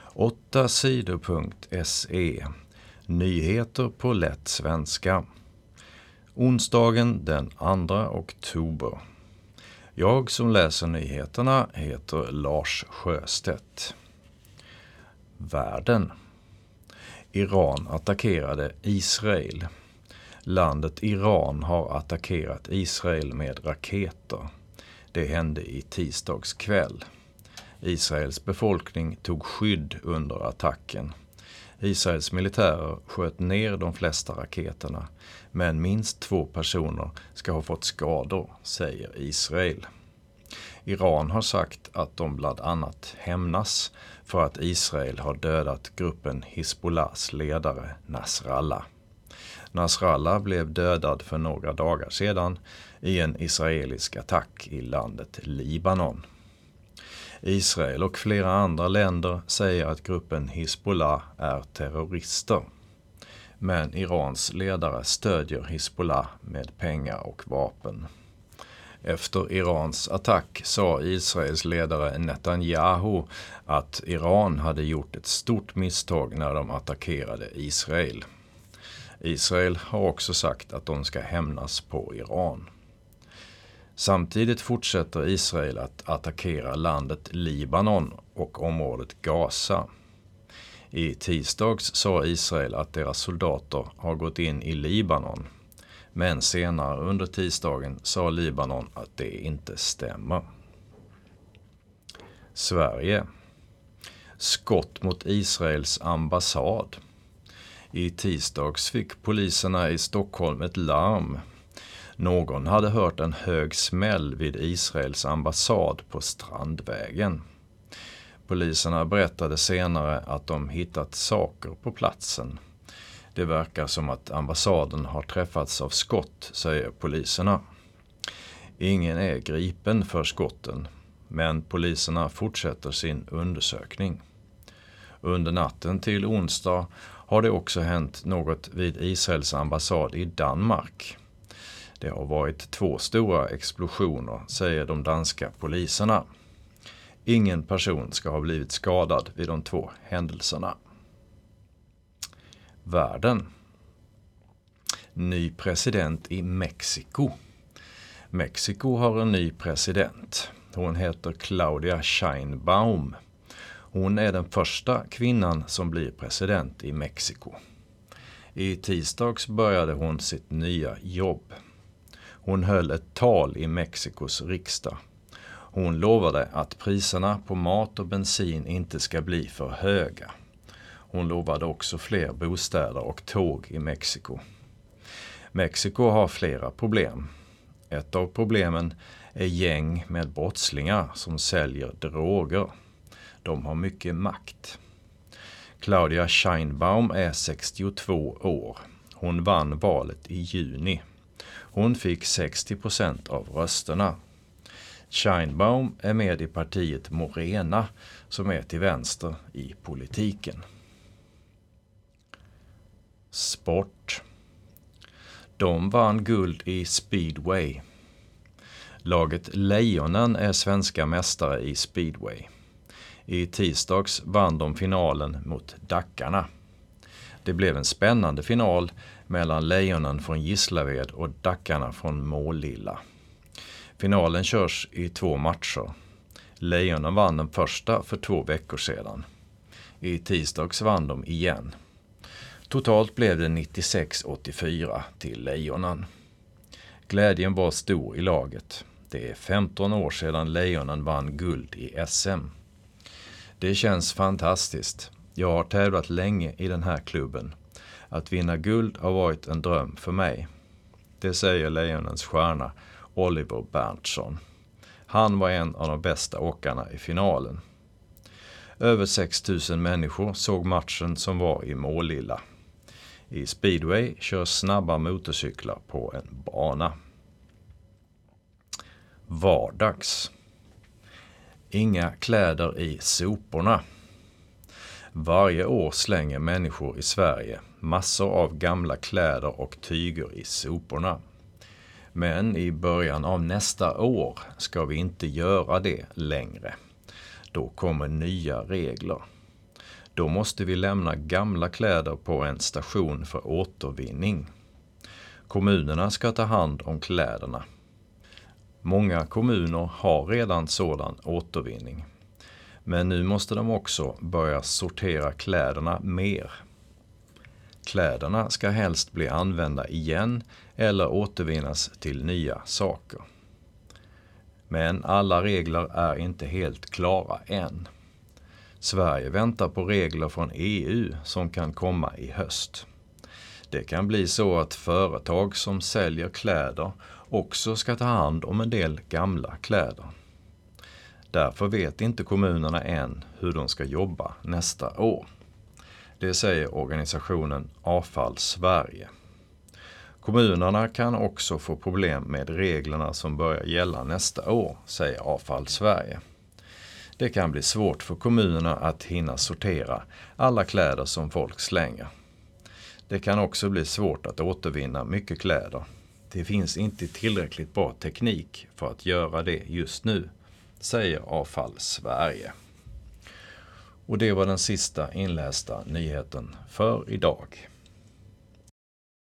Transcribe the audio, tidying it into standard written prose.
8sidor.se. Nyheter på lätt svenska. Onsdagen den 2 oktober. Jag som läser nyheterna heter Lars Sjöstedt. Världen. Iran attackerade Israel. Landet Iran har attackerat Israel med raketer. Det hände i tisdags kväll. Israels befolkning tog skydd under attacken. Israels militärer sköt ner de flesta raketerna, men minst 2 personer ska ha fått skador, säger Israel. Iran har sagt att de bland annat hämnas för att Israel har dödat gruppen Hizbollahs ledare Nasrallah. Nasrallah blev dödad för några dagar sedan i en israelisk attack i landet Libanon. Israel och flera andra länder säger att gruppen Hizbollah är terrorister. Men Irans ledare stödjer Hizbollah med pengar och vapen. Efter Irans attack sa Israels ledare Netanyahu att Iran hade gjort ett stort misstag när de attackerade Israel. Israel har också sagt att de ska hämnas på Iran. Samtidigt fortsätter Israel att attackera landet Libanon och området Gaza. I tisdags sa Israel att deras soldater har gått in i Libanon. Men senare under tisdagen sa Libanon att det inte stämmer. Sverige. Skott mot Israels ambassad. I tisdags fick poliserna i Stockholm ett larm. Någon hade hört en hög smäll vid Israels ambassad på Strandvägen. Poliserna berättade senare att de hittat saker på platsen. Det verkar som att ambassaden har träffats av skott, säger poliserna. Ingen är gripen för skotten, men poliserna fortsätter sin undersökning. Under natten till onsdag har det också hänt något vid Israels ambassad i Danmark. Det har varit 2 stora explosioner, säger de danska poliserna. Ingen person ska ha blivit skadad vid de 2 händelserna. Världen. Ny president i Mexiko. Mexiko har en ny president. Hon heter Claudia Sheinbaum. Hon är den första kvinnan som blir president i Mexiko. I tisdags började hon sitt nya jobb. Hon höll ett tal i Mexikos riksdag. Hon lovade att priserna på mat och bensin inte ska bli för höga. Hon lovade också fler bostäder och tåg i Mexiko. Mexiko har flera problem. Ett av problemen är gäng med brottslingar som säljer droger. De har mycket makt. Claudia Sheinbaum är 62 år. Hon vann valet i juni. Hon fick 60% av rösterna. Sheinbaum är med i partiet Morena som är till vänster i politiken. Sport. De vann guld i speedway. Laget Lejonen är svenska mästare i speedway. I tisdags vann de finalen mot Dackarna. Det blev en spännande final mellan Lejonen från Gislaved och Dackarna från Målilla. Finalen körs i 2 matcher. Lejonen vann den första för 2 veckor sedan. I tisdags vann de igen. Totalt blev det 96-84 till Lejonen. Glädjen var stor i laget. Det är 15 år sedan Lejonen vann guld i SM. Det känns fantastiskt. Jag har tävlat länge i den här klubben. Att vinna guld har varit en dröm för mig. Det säger Lejonens stjärna Oliver Berntsson. Han var en av de bästa åkarna i finalen. Över 6 000 människor såg matchen som var i Målilla. I speedway körs snabba motorcyklar på en bana. Vardags. Inga kläder i soporna. Varje år slänger människor i Sverige massor av gamla kläder och tyger i soporna. Men i början av nästa år ska vi inte göra det längre. Då kommer nya regler. Då måste vi lämna gamla kläder på en station för återvinning. Kommunerna ska ta hand om kläderna. Många kommuner har redan sådan återvinning. Men nu måste de också börja sortera kläderna mer. Kläderna ska helst bli använda igen eller återvinnas till nya saker. Men alla regler är inte helt klara än. Sverige väntar på regler från EU som kan komma i höst. Det kan bli så att företag som säljer kläder också ska ta hand om en del gamla kläder. Därför vet inte kommunerna än hur de ska jobba nästa år. Det säger organisationen Avfall Sverige. Kommunerna kan också få problem med reglerna som börjar gälla nästa år, säger Avfall Sverige. Det kan bli svårt för kommunerna att hinna sortera alla kläder som folk slänger. Det kan också bli svårt att återvinna mycket kläder. Det finns inte tillräckligt bra teknik för att göra det just nu, säger Avfall Sverige. Och det var den sista inlästa nyheten för idag.